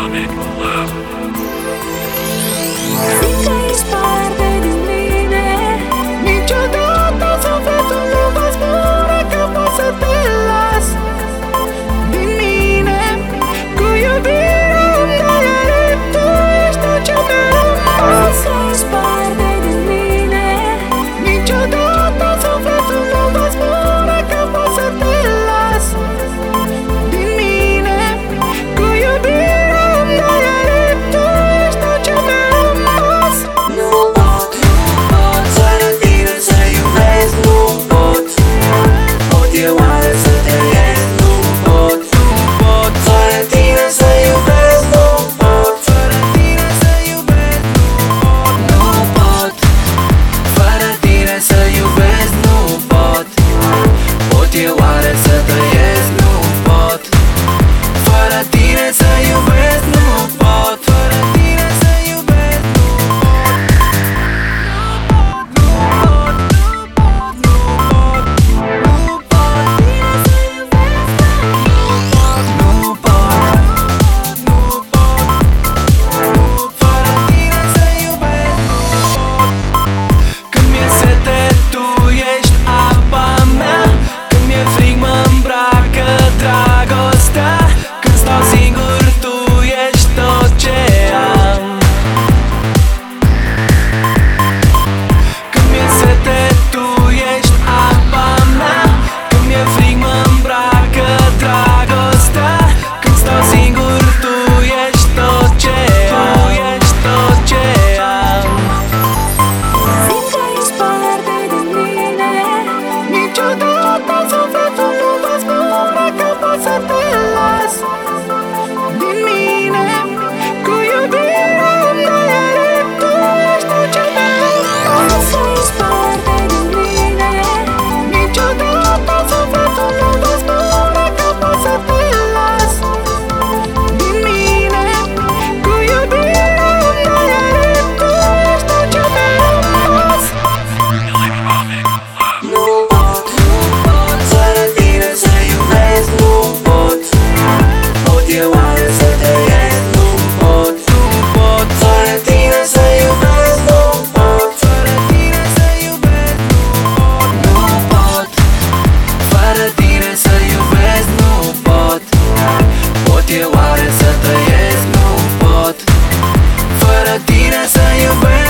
Atomic Lab. Simt că ești parte din mine. Niciodată sufletul nu va spune că pot să te las din mine. Cu iubirea îmi dai aret, tu ești tot ce mi-am rămas. Simt că ești parte din mine. Niciodată sufletul nu va spune că pot să te las din mine. Cu iubirea îmi dai aret, tu ești tot ce mi-am rămas. Nu pot fără tine să iubesc, nu pot. Pot eu oare să trăiesc, nu pot. Fără tine să iubesc, nu pot. Fără tine să iubesc, nu pot. Fără tine să iubesc, nu pot. Pot eu oare să trăiesc, nu pot. Fără tine să iubesc, nu pot. Fără tine să iubesc, când mi-e sete, tu ești apa mea. Când mi-e frig, mă-mbracă dragostea. Când stau singur, tu ești tot ce am. Când mi-e sete, tu ești apa mea. Când mi-e frig, mă-mbracă dragostea. Când stau singur, tu ești tot ce am. Tu ești tot ce am. Simt că ești parte din mine. Niciodată sufletul nu va spune că pot să te las din mine. Cu iubirea îmi dai aret, tu ești tot ce mi-am rămas. Simt că ești parte din mine. Niciodată sufletul nu va spune că pot să te las din mine. Cu iubirea îmi dai aret, tu ești tot ce mi-am rămas. Electronic Lab. Nu pot fără tine să iubesc, nu pot. Pot eu oare să trăiesc, nu pot. Fără tine să iubesc, nu pot. Fără tine să iubesc, nu pot. Fără tine să iubesc, nu pot. Pot eu oare să trăiesc, nu pot. Fără tine să iubesc.